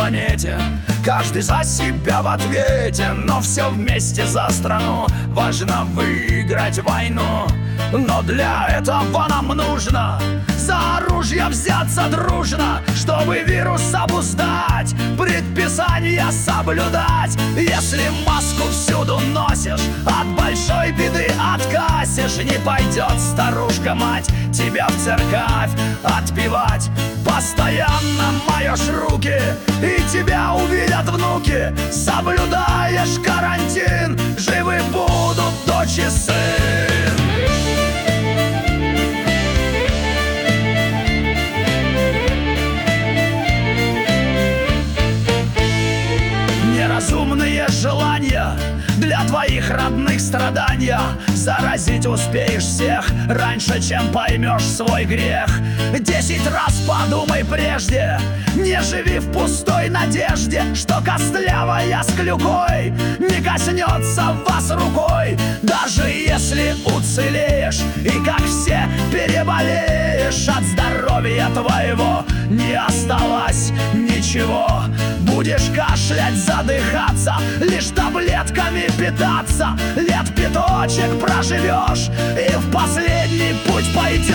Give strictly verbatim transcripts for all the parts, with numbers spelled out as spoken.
планете. Каждый за себя в ответе, но все вместе за страну. Важно выиграть войну, но для этого нам нужно за оружие взяться дружно, чтобы вирус обуздать, предписания соблюдать. Если маску всюду носишь, от большой беды откасишь. Не пойдет старушка-мать тебя в церковь отпевать. Постоянно моешь руки, и тебя увидят внуки. Соблюдаешь карантин, живы будут дочь и сын. Неразумные желания для твоих родных страдания. Заразить успеешь всех раньше, чем поймешь свой грех. Десять раз подумай прежде, не живи в пустой надежде, что костлявая с клюкой не коснется вас рукой. Даже если уцелеешь и как все переболеешь, от здоровья твоего не осталось ничего. Будешь кашлять, задыхаться, лишь таблетками питаться. Лет пяточек проживешь и в последний путь пойдешь.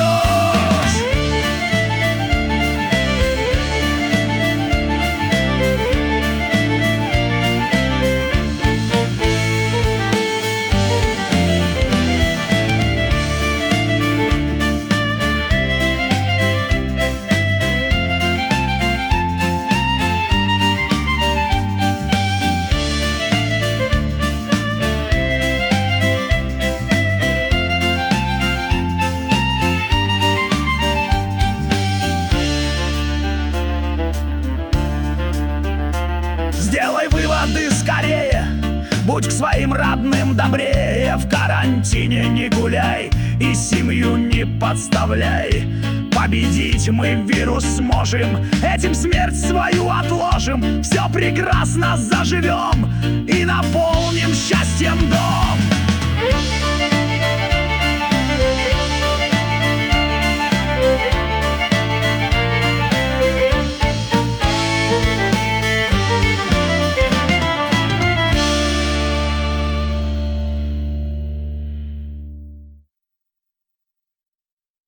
Сделай выводы скорее, будь к своим родным добрее. В карантине не гуляй и семью не подставляй. Победить мы вирус сможем, этим смерть свою отложим. Все прекрасно заживем и наполним счастьем дом.